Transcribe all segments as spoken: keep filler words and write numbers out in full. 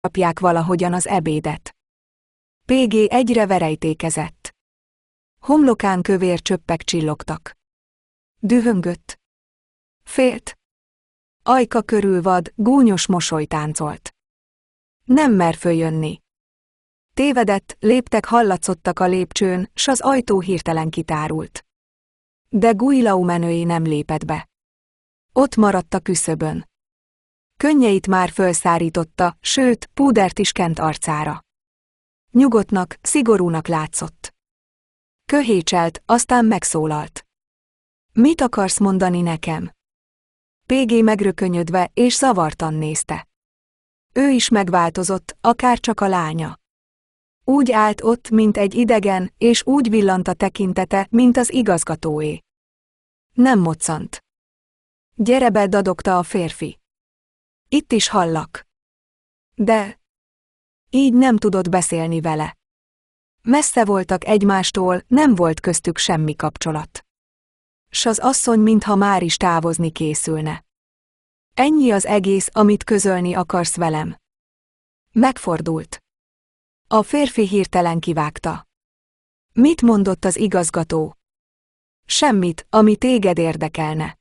kapják valahogyan az ebédet. pé gé egyre verejtékezett. Homlokán kövér csöppek csillogtak. Dühöngött. Félt. Ajka körül vad, gúnyos mosoly táncolt. Nem mer följönni. Tévedett, léptek hallatszottak a lépcsőn, s az ajtó hirtelen kitárult. De Guilau menői nem lépett be. Ott maradt a küszöbön. Könnyeit már fölszárította, sőt, púdert is kent arcára. Nyugodtnak, szigorúnak látszott. Köhécselt, aztán megszólalt. Mit akarsz mondani nekem? pé gé megrökönyödve és zavartan nézte. Ő is megváltozott, akár csak a lánya. Úgy állt ott, mint egy idegen, és úgy villant a tekintete, mint az igazgatóé. Nem moccant. Gyere be, dadogta a férfi. Itt is hallak. De... Így nem tudott beszélni vele. Messze voltak egymástól, nem volt köztük semmi kapcsolat. S az asszony mintha már is távozni készülne. Ennyi az egész, amit közölni akarsz velem. Megfordult. A férfi hirtelen kivágta. Mit mondott az igazgató? Semmit, ami téged érdekelne.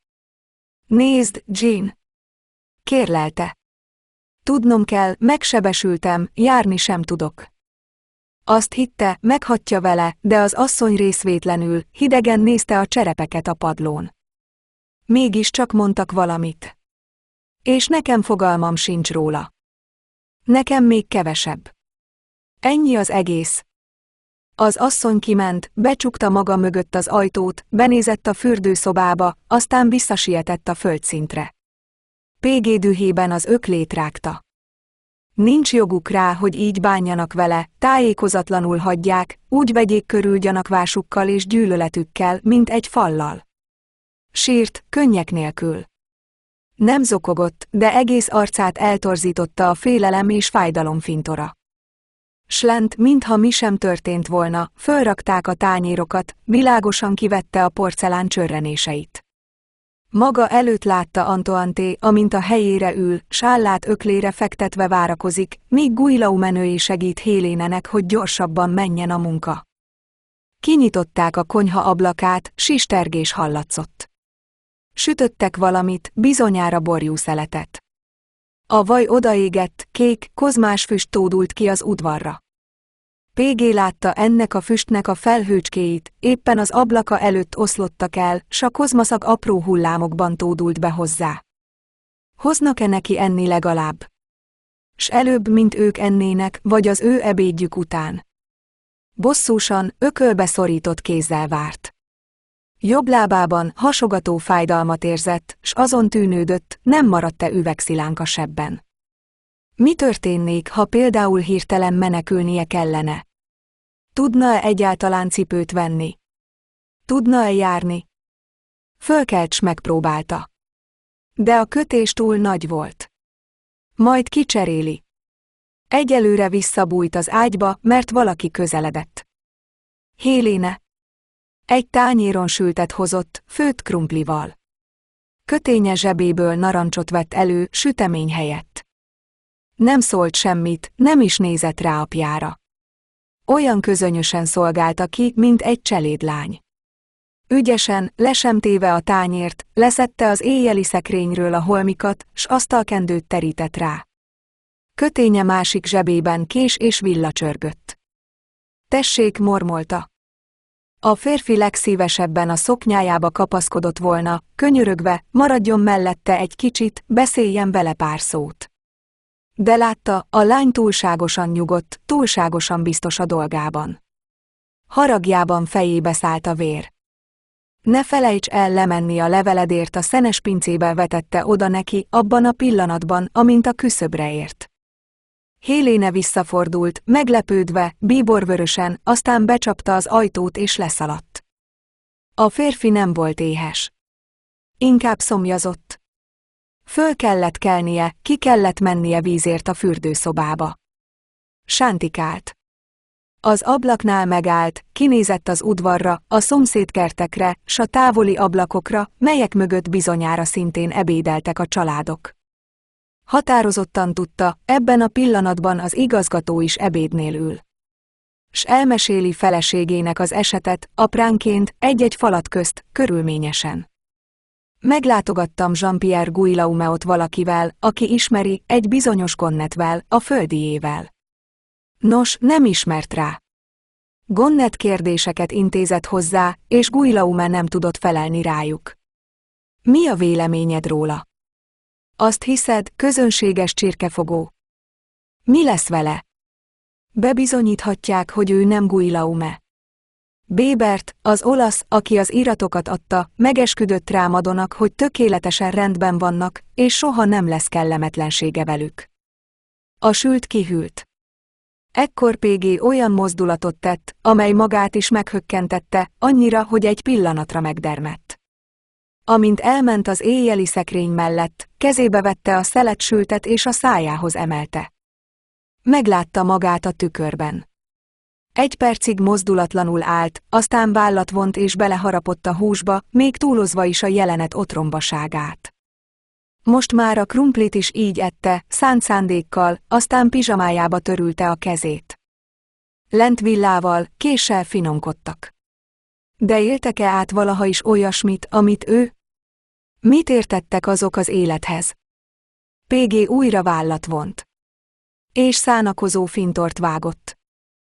Nézd, Jean! Kérlelte. Tudnom kell, megsebesültem, járni sem tudok. Azt hitte, meghatja vele, de az asszony részvétlenül, hidegen nézte a cserepeket a padlón. Mégis csak mondtak valamit. És nekem fogalmam sincs róla. Nekem még kevesebb. Ennyi az egész. Az asszony kiment, becsukta maga mögött az ajtót, benézett a fürdőszobába, aztán visszasietett a földszintre. pé gé dühében az öklét rágta. Nincs joguk rá, hogy így bánjanak vele, tájékozatlanul hagyják, úgy vegyék körül gyanakvásukkal és gyűlöletükkel, mint egy fallal. Sírt, könnyek nélkül. Nem zokogott, de egész arcát eltorzította a félelem és fájdalom fintora. S lent, mintha mi sem történt volna, fölrakták a tányérokat, világosan kivette a porcelán csörrenéseit. Maga előtt látta Antoine-t, amint a helyére ül, sállát öklére fektetve várakozik, míg Guilau menői segít Hélénenek, hogy gyorsabban menjen a munka. Kinyitották a konyha ablakát, sistergés hallatszott. Sütöttek valamit, bizonyára borjúszeletet. A vaj odaégett, kék, kozmás füst tódult ki az udvarra. pé gé látta ennek a füstnek a felhőcskéit, éppen az ablaka előtt oszlottak el, s a kozmaszag apró hullámokban tódult be hozzá. Hoznak-e neki enni legalább? S előbb, mint ők ennének, vagy az ő ebédjük után. Bosszúsan, ökölbe szorított kézzel várt. Jobb lábában hasogató fájdalmat érzett, s azon tűnődött, nem maradt-e üvegszilánk a sebben. Mi történnék, ha például hirtelen menekülnie kellene? Tudna-e egyáltalán cipőt venni? Tudna-e járni? Fölkelt s megpróbálta. De a kötés túl nagy volt. Majd kicseréli. Egyelőre visszabújt az ágyba, mert valaki közeledett. Héléne. Egy tányéron sültet hozott, főtt krumplival. Köténye zsebéből narancsot vett elő, sütemény helyett. Nem szólt semmit, nem is nézett rá apjára. Olyan közönyösen szolgálta ki, mint egy cselédlány. Ügyesen, le sem téve a tányért, leszedte az éjjeli szekrényről a holmikat, s asztalkendőt terített rá. Köténye másik zsebében kés és villa csörgött. Tessék, mormolta. A férfi legszívesebben a szoknyájába kapaszkodott volna, könyörögve, maradjon mellette egy kicsit, beszéljen vele pár szót. De látta, a lány túlságosan nyugodt, túlságosan biztos a dolgában. Haragjában fejébe szállt a vér. Ne felejts el lemenni a leveledért, a szenes pincébe vetette oda neki, abban a pillanatban, amint a küszöbre ért. Héléne visszafordult, meglepődve, bíborvörösen, aztán becsapta az ajtót és leszaladt. A férfi nem volt éhes. Inkább szomjazott. Föl kellett kelnie, ki kellett mennie vízért a fürdőszobába. Sántikált. Az ablaknál megállt, kinézett az udvarra, a szomszédkertekre, s a távoli ablakokra, melyek mögött bizonyára szintén ebédeltek a családok. Határozottan tudta, ebben a pillanatban az igazgató is ebédnél ül. S elmeséli feleségének az esetet, apránként, egy-egy falat közt, körülményesen. Meglátogattam Jean-Pierre Guillaumeot valakivel, aki ismeri, egy bizonyos Gonnetvel, a földiével. Nos, nem ismert rá. Gonnet kérdéseket intézett hozzá, és Guillaume nem tudott felelni rájuk. Mi a véleményed róla? Azt hiszed, közönséges csirkefogó? Mi lesz vele? Bebizonyíthatják, hogy ő nem Guillaume. Bébert, az olasz, aki az iratokat adta, megesküdött rá Madonak, hogy tökéletesen rendben vannak, és soha nem lesz kellemetlensége velük. A sült kihűlt. Ekkor pé gé olyan mozdulatot tett, amely magát is meghökkentette, annyira, hogy egy pillanatra megdermedt. Amint elment az éjjeli szekrény mellett, kezébe vette a szelett-sültet és a szájához emelte. Meglátta magát a tükörben. Egy percig mozdulatlanul állt, aztán vállat vont és beleharapott a húsba, még túlozva is a jelenet otrombaságát. Most már a krumplit is így ette, szánt szándékkal, aztán pizsamájába törülte a kezét. Lent villával, késsel finomkodtak. De éltek-e át valaha is olyasmit, amit ő? Mit értettek azok az élethez? pé gé újra vállat vont. És szánakozó fintort vágott.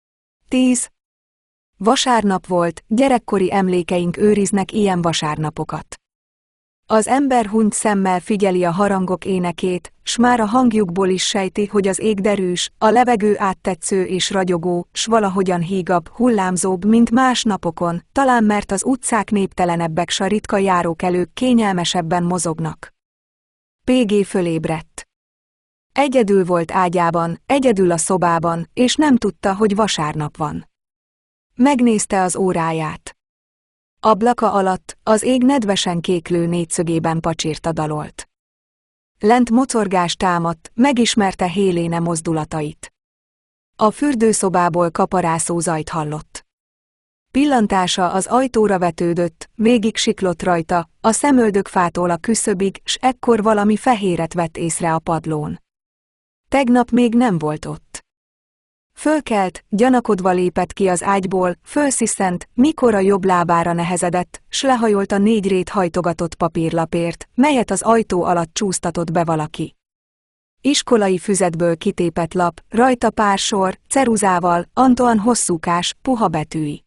Tíz. Vasárnap volt, gyerekkori emlékeink őriznek ilyen vasárnapokat. Az ember hunyt szemmel figyeli a harangok énekét, s már a hangjukból is sejti, hogy az ég derűs, a levegő áttetsző és ragyogó, s valahogyan hígabb, hullámzóbb, mint más napokon, talán mert az utcák néptelenebbek, s a ritka járókelők kényelmesebben mozognak. pé gé fölébredt. Egyedül volt ágyában, egyedül a szobában, és nem tudta, hogy vasárnap van. Megnézte az óráját. Ablaka alatt, az ég nedvesen kéklő négyszögében pacsirta dalolt. Lent mocorgás támadt, megismerte Héléne mozdulatait. A fürdőszobából kaparászó zajt hallott. Pillantása az ajtóra vetődött, végig siklott rajta, a szemöldökfától a küszöbig, s ekkor valami fehéret vett észre a padlón. Tegnap még nem volt ott. Fölkelt, gyanakodva lépett ki az ágyból, fölsziszent, mikor a jobb lábára nehezedett, s lehajolt a négy rét hajtogatott papírlapért, melyet az ajtó alatt csúsztatott be valaki. Iskolai füzetből kitépett lap, rajta pár sor, ceruzával, Antoine hosszúkás, puha betűi.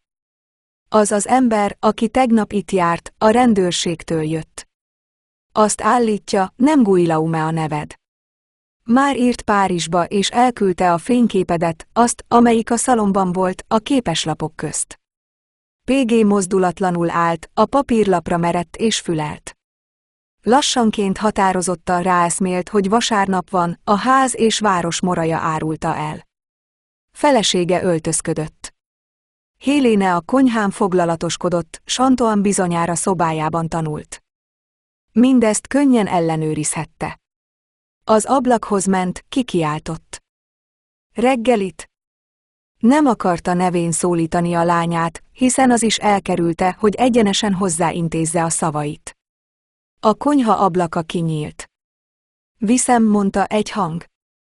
Az az ember, aki tegnap itt járt, a rendőrségtől jött. Azt állítja, nem Guillaume a neved. Már írt Párizsba és elküldte a fényképedet, azt, amelyik a szalomban volt, a képeslapok közt. pé gé mozdulatlanul állt, a papírlapra merett és fülelt. Lassanként határozottan ráeszmélt, hogy vasárnap van, a ház és város moraja árulta el. Felesége öltözködött. Héléne a konyhán foglalatoskodott, s Antoine bizonyára szobájában tanult. Mindezt könnyen ellenőrizhette. Az ablakhoz ment, kikiáltott. Reggelit? Nem akarta nevén szólítani a lányát, hiszen az is elkerülte, hogy egyenesen hozzáintézze a szavait. A konyha ablaka kinyílt. Viszem, mondta egy hang.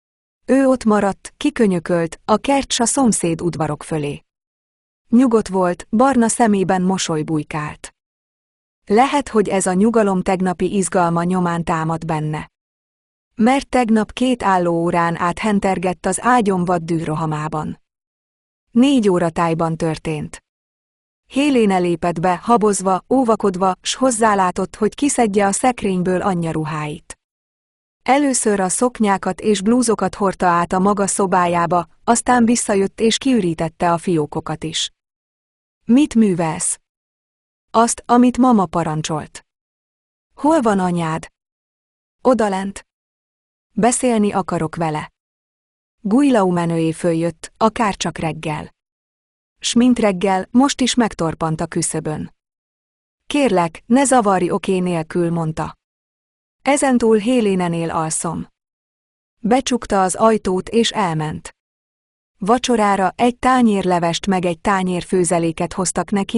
Ő ott maradt, kikönyökölt, a kert s a szomszéd udvarok fölé. Nyugodt volt, barna szemében mosoly bujkált. Lehet, hogy ez a nyugalom tegnapi izgalma nyomán támad benne. Mert tegnap két állóórán át hentergett az ágyon vad dűrohamában. Négy óra tájban történt. Héléne lépett be, habozva, óvakodva, s hozzálátott, hogy kiszedje a szekrényből anyja ruháit. Először a szoknyákat és blúzokat hordta át a maga szobájába, aztán visszajött és kiürítette a fiókokat is. Mit művelsz? Azt, amit mama parancsolt. Hol van anyád? Odalent. Beszélni akarok vele. Guillaume nőé följött, akár csak reggel. S mint reggel, most is megtorpant a küszöbön. Kérlek, ne zavarj oké nélkül, mondta. Ezentúl Hélénenél alszom. Becsukta az ajtót és elment. Vacsorára egy tányér levest meg egy tányér főzeléket hoztak neki,